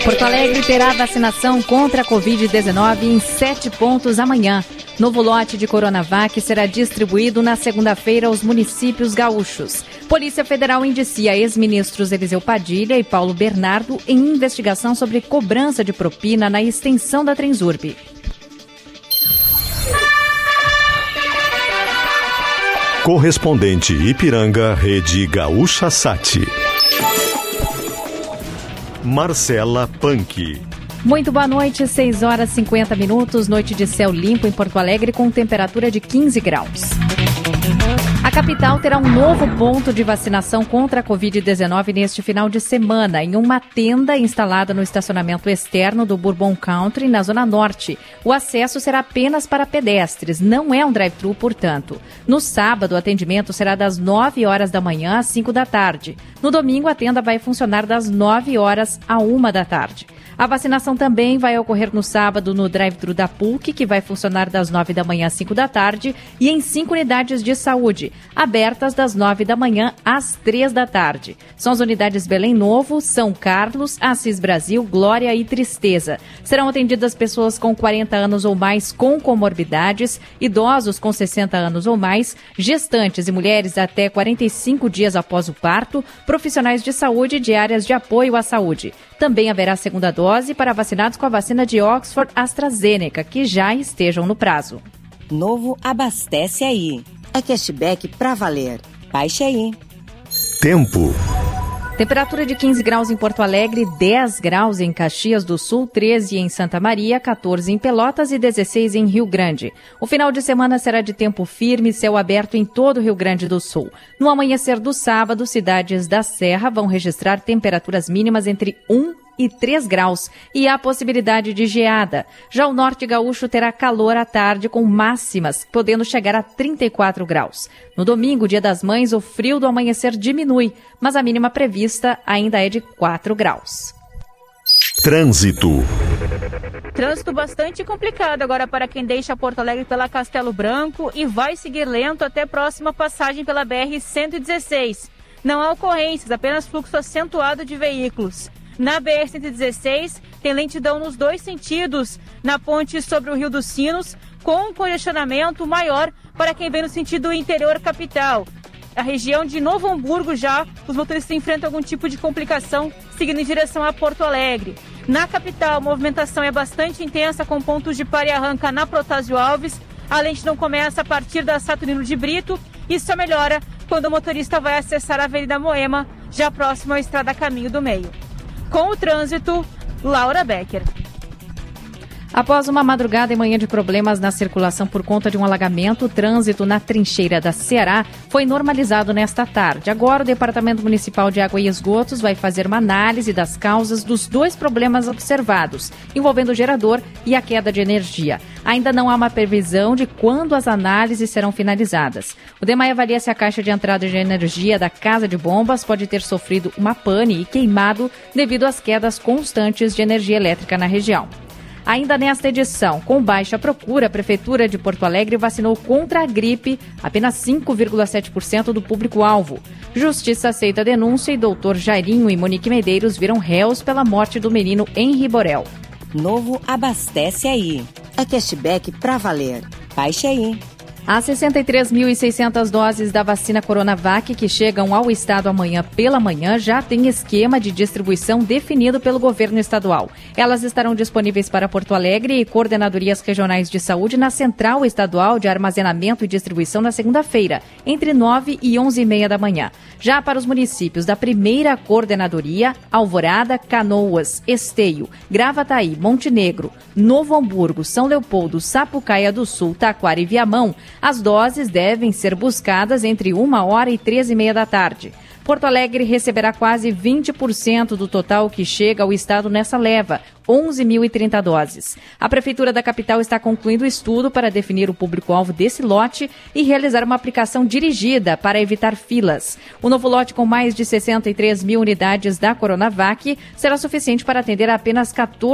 Porto Alegre terá vacinação contra a Covid-19 em 7 pontos amanhã. Novo lote de Coronavac será distribuído na segunda-feira aos municípios gaúchos. Polícia Federal indicia ex-ministros Eliseu Padilha e Paulo Bernardo em investigação sobre cobrança de propina na extensão da Transurb. Correspondente Ipiranga, Rede Gaúcha Sat. Marcela Punk. Muito boa noite, 6 horas 50 minutos, noite de céu limpo em Porto Alegre com temperatura de 15 graus. A capital terá um novo ponto de vacinação contra a Covid-19 neste final de semana, em uma tenda instalada no estacionamento externo do Bourbon Country, na Zona Norte. O acesso será apenas para pedestres, não é um drive-thru, portanto. No sábado, o atendimento será das 9 horas da manhã às 5 da tarde. No domingo, a tenda vai funcionar das 9 horas à 1 da tarde. A vacinação também vai ocorrer no sábado no drive-thru da PUC, que vai funcionar das 9 da manhã às 5 da tarde, e em 5 unidades de saúde, abertas das 9 da manhã às 3 da tarde. São as unidades Belém Novo, São Carlos, Assis Brasil, Glória e Tristeza. Serão atendidas pessoas com 40 anos ou mais com comorbidades, idosos com 60 anos ou mais, gestantes e mulheres até 45 dias após o parto, profissionais de saúde de áreas de apoio à saúde. Também haverá segunda dose para vacinados com a vacina de Oxford AstraZeneca, que já estejam no prazo. Novo Abastece Aí. É cashback pra valer. Baixe aí. Tempo. Temperatura de 15 graus em Porto Alegre, 10 graus em Caxias do Sul, 13 em Santa Maria, 14 em Pelotas e 16 em Rio Grande. O final de semana será de tempo firme e céu aberto em todo o Rio Grande do Sul. No amanhecer do sábado, cidades da Serra vão registrar temperaturas mínimas entre 1 e 3 graus e há possibilidade de geada. Já o norte gaúcho terá calor à tarde com máximas, podendo chegar a 34 graus. No domingo, dia das mães, o frio do amanhecer diminui, mas a mínima prevista ainda é de 4 graus. Trânsito. Trânsito bastante complicado agora para quem deixa Porto Alegre pela Castelo Branco e vai seguir lento até a próxima passagem pela BR-116. Não há ocorrências, apenas fluxo acentuado de veículos. Na BR-116, tem lentidão nos dois sentidos, na ponte sobre o Rio dos Sinos, com um congestionamento maior para quem vem no sentido interior capital. A região de Novo Hamburgo já, os motoristas enfrentam algum tipo de complicação seguindo em direção a Porto Alegre. Na capital, a movimentação é bastante intensa, com pontos de para e arranca na Protásio Alves. A lentidão começa a partir da Saturnino de Brito e só melhora quando o motorista vai acessar a Avenida Moema, já próximo à Estrada Caminho do Meio. Com o trânsito, Laura Becker. Após uma madrugada e manhã de problemas na circulação por conta de um alagamento, o trânsito na trincheira da Ceará foi normalizado nesta tarde. Agora, o Departamento Municipal de Água e Esgotos vai fazer uma análise das causas dos dois problemas observados, envolvendo o gerador e a queda de energia. Ainda não há uma previsão de quando as análises serão finalizadas. O DEMAI avalia se a caixa de entrada de energia da Casa de Bombas pode ter sofrido uma pane e queimado devido às quedas constantes de energia elétrica na região. Ainda nesta edição, com baixa procura, a Prefeitura de Porto Alegre vacinou contra a gripe apenas 5,7% do público-alvo. Justiça aceita a denúncia e doutor Jairinho e Monique Medeiros viram réus pela morte do menino Henri Borel. Novo Abastece Aí. É cashback pra valer. Baixe aí. As 63.600 doses da vacina Coronavac que chegam ao estado amanhã pela manhã já têm esquema de distribuição definido pelo governo estadual. Elas estarão disponíveis para Porto Alegre e coordenadorias regionais de saúde na Central Estadual de Armazenamento e Distribuição na segunda-feira, entre 9 e 11h30 da manhã. Já para os municípios da primeira coordenadoria, Alvorada, Canoas, Esteio, Gravataí, Montenegro, Novo Hamburgo, São Leopoldo, Sapucaia do Sul, Taquara e Viamão, as doses devem ser buscadas entre 1h e 13h30 da tarde. Porto Alegre receberá quase 20% do total que chega ao estado nessa leva, 11.030 doses. A Prefeitura da capital está concluindo o estudo para definir o público-alvo desse lote e realizar uma aplicação dirigida para evitar filas. O novo lote, com mais de 63 mil unidades da Coronavac, será suficiente para atender apenas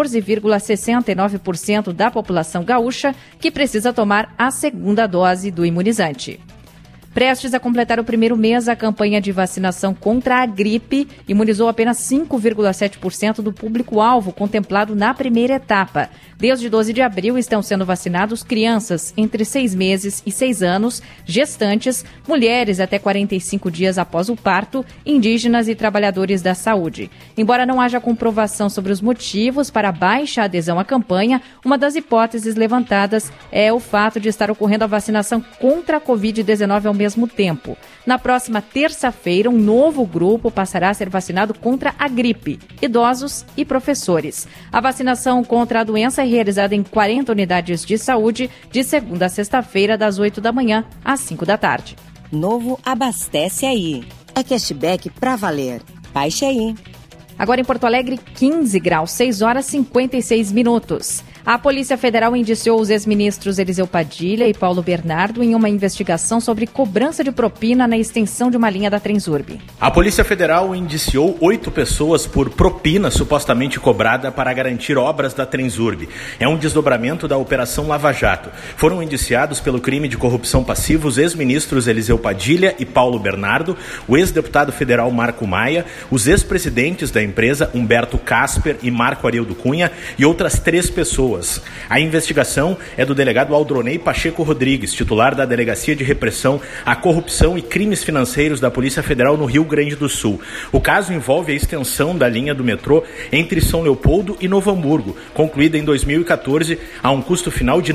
14,69% da população gaúcha que precisa tomar a segunda dose do imunizante. Prestes a completar o primeiro mês, a campanha de vacinação contra a gripe imunizou apenas 5,7% do público-alvo contemplado na primeira etapa. Desde 12 de abril estão sendo vacinados crianças entre 6 meses e 6 anos, gestantes, mulheres até 45 dias após o parto, indígenas e trabalhadores da saúde. Embora não haja comprovação sobre os motivos para a baixa adesão à campanha, uma das hipóteses levantadas é o fato de estar ocorrendo a vacinação contra a Covid-19 ao mesmo tempo. Na próxima terça-feira, um novo grupo passará a ser vacinado contra a gripe, idosos e professores. A vacinação contra a doença é realizada em 40 unidades de saúde, de segunda a sexta-feira, das 8 da manhã às 5 da tarde. Novo Abastece Aí. É cashback pra valer. Baixe aí. Agora em Porto Alegre, 15 graus, 6 horas e 56 minutos. A Polícia Federal indiciou os ex-ministros Eliseu Padilha e Paulo Bernardo em uma investigação sobre cobrança de propina na extensão de uma linha da Transurb. A Polícia Federal indiciou 8 pessoas por propina supostamente cobrada para garantir obras da Transurb. É um desdobramento da Operação Lava Jato. Foram indiciados pelo crime de corrupção passiva os ex-ministros Eliseu Padilha e Paulo Bernardo, o ex-deputado federal Marco Maia, os ex-presidentes da empresa Humberto Casper e Marco Arildo Cunha e outras 3 pessoas. A investigação é do delegado Aldronei Pacheco Rodrigues, titular da Delegacia de Repressão à Corrupção e Crimes Financeiros da Polícia Federal no Rio Grande do Sul. O caso envolve a extensão da linha do metrô entre São Leopoldo e Novo Hamburgo, concluída em 2014 a um custo final de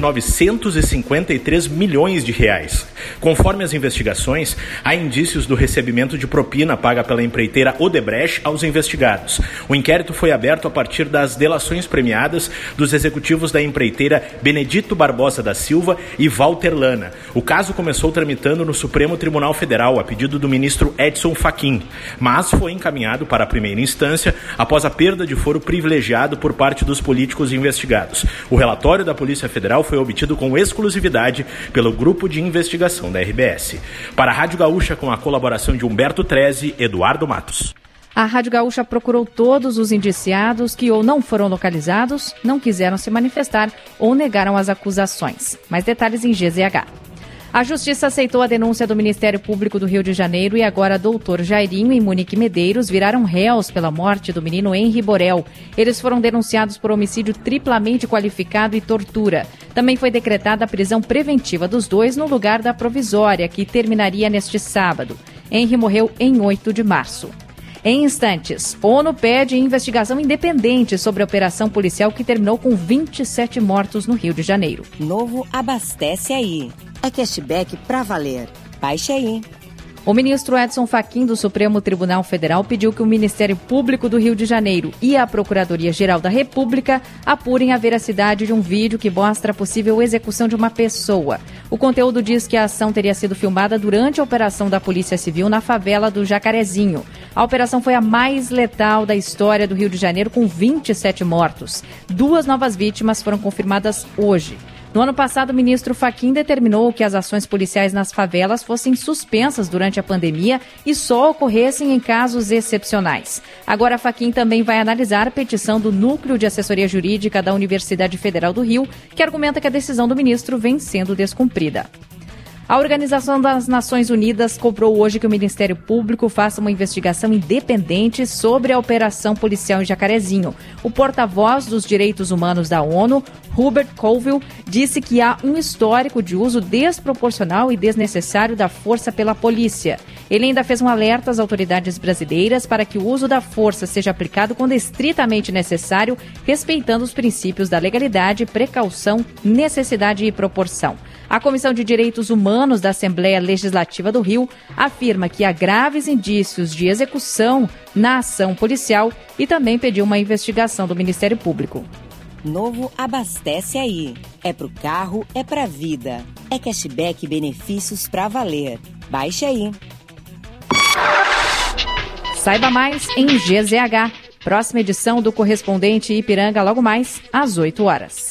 953 milhões de reais. Conforme as investigações, há indícios do recebimento de propina paga pela empreiteira Odebrecht aos investigados. O inquérito foi aberto a partir das delações premiadas dos executivos da empreiteira Benedito Barbosa da Silva e Walter Lana. O caso começou tramitando no Supremo Tribunal Federal a pedido do ministro Edson Fachin, mas foi encaminhado para a primeira instância após a perda de foro privilegiado por parte dos políticos investigados. O relatório da Polícia Federal foi obtido com exclusividade pelo Grupo de Investigação da RBS. Para a Rádio Gaúcha, com a colaboração de Humberto Treze, Eduardo Matos. A Rádio Gaúcha procurou todos os indiciados que ou não foram localizados, não quiseram se manifestar ou negaram as acusações. Mais detalhes em GZH. A Justiça aceitou a denúncia do Ministério Público do Rio de Janeiro e agora Doutor Jairinho e Monique Medeiros viraram réus pela morte do menino Henri Borel. Eles foram denunciados por homicídio triplamente qualificado e tortura. Também foi decretada a prisão preventiva dos dois no lugar da provisória, que terminaria neste sábado. Henri morreu em 8 de março. Em instantes, ONU pede investigação independente sobre a operação policial que terminou com 27 mortos no Rio de Janeiro. Novo Abastece Aí. É cashback pra valer. Baixe aí. O ministro Edson Fachin, do Supremo Tribunal Federal, pediu que o Ministério Público do Rio de Janeiro e a Procuradoria-Geral da República apurem a veracidade de um vídeo que mostra a possível execução de uma pessoa. O conteúdo diz que a ação teria sido filmada durante a operação da Polícia Civil na favela do Jacarezinho. A operação foi a mais letal da história do Rio de Janeiro, com 27 mortos. 2 novas vítimas foram confirmadas hoje. No ano passado, o ministro Fachin determinou que as ações policiais nas favelas fossem suspensas durante a pandemia e só ocorressem em casos excepcionais. Agora, Fachin também vai analisar a petição do Núcleo de Assessoria Jurídica da Universidade Federal do Rio, que argumenta que a decisão do ministro vem sendo descumprida. A Organização das Nações Unidas cobrou hoje que o Ministério Público faça uma investigação independente sobre a operação policial em Jacarezinho. O porta-voz dos direitos humanos da ONU, Hubert Colville, disse que há um histórico de uso desproporcional e desnecessário da força pela polícia. Ele ainda fez um alerta às autoridades brasileiras para que o uso da força seja aplicado quando estritamente necessário, respeitando os princípios da legalidade, precaução, necessidade e proporção. A Comissão de Direitos Humanos da Assembleia Legislativa do Rio afirma que há graves indícios de execução na ação policial e também pediu uma investigação do Ministério Público. Novo Abastece Aí. É pro carro, é pra vida. É cashback e benefícios pra valer. Baixe aí. Saiba mais em GZH. Próxima edição do Correspondente Ipiranga logo mais às 8 horas.